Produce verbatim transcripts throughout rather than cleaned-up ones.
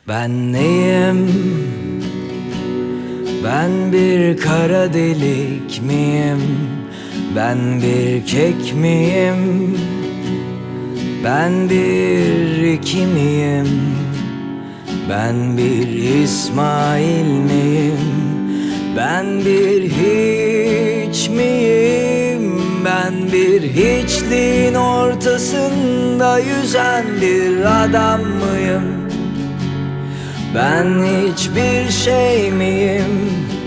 Ben neyim? Ben bir kara delik miyim? Ben bir kek miyim? Ben bir iki miyim? Ben bir İsmail miyim? Ben bir hiç miyim? Ben bir hiçliğin ortasında yüzen bir adam mıyım? Ben hiçbir şey miyim?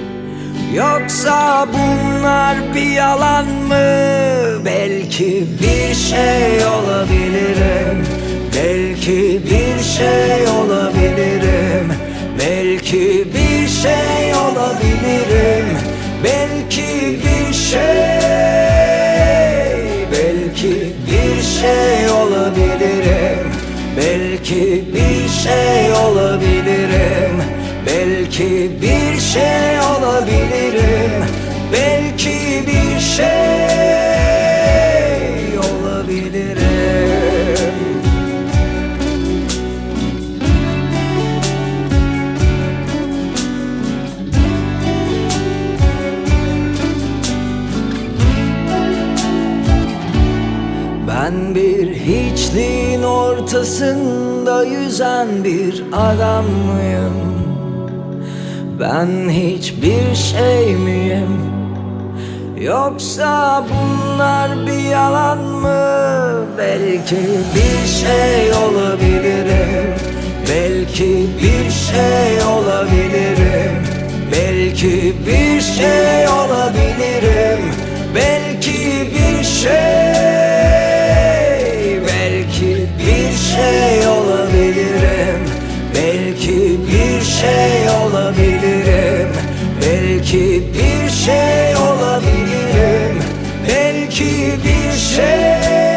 Yoksa bunlar bir yalan mı? Belki bir şey olabilirim. Belki bir şey olabilirim. Belki bir şey olabilirim. Belki bir şey. Belki bir şey olabilirim. Belki bir şey olabilirim. Belki bir şey olabilirim. Belki bir şey olabilirim. Ben bir hiçliğin ortasında yüzen bir adam mıyım? Ben hiçbir şey miyim? Yoksa bunlar bir yalan mı? Belki bir şey olabilirim. Belki bir şey olabilirim. Belki bir şey olabilirim. Belki bir şey. Belki bir şey olabilirim. Belki bir şey olabilirim. Belki bir şey olabilirim. Belki bir şey.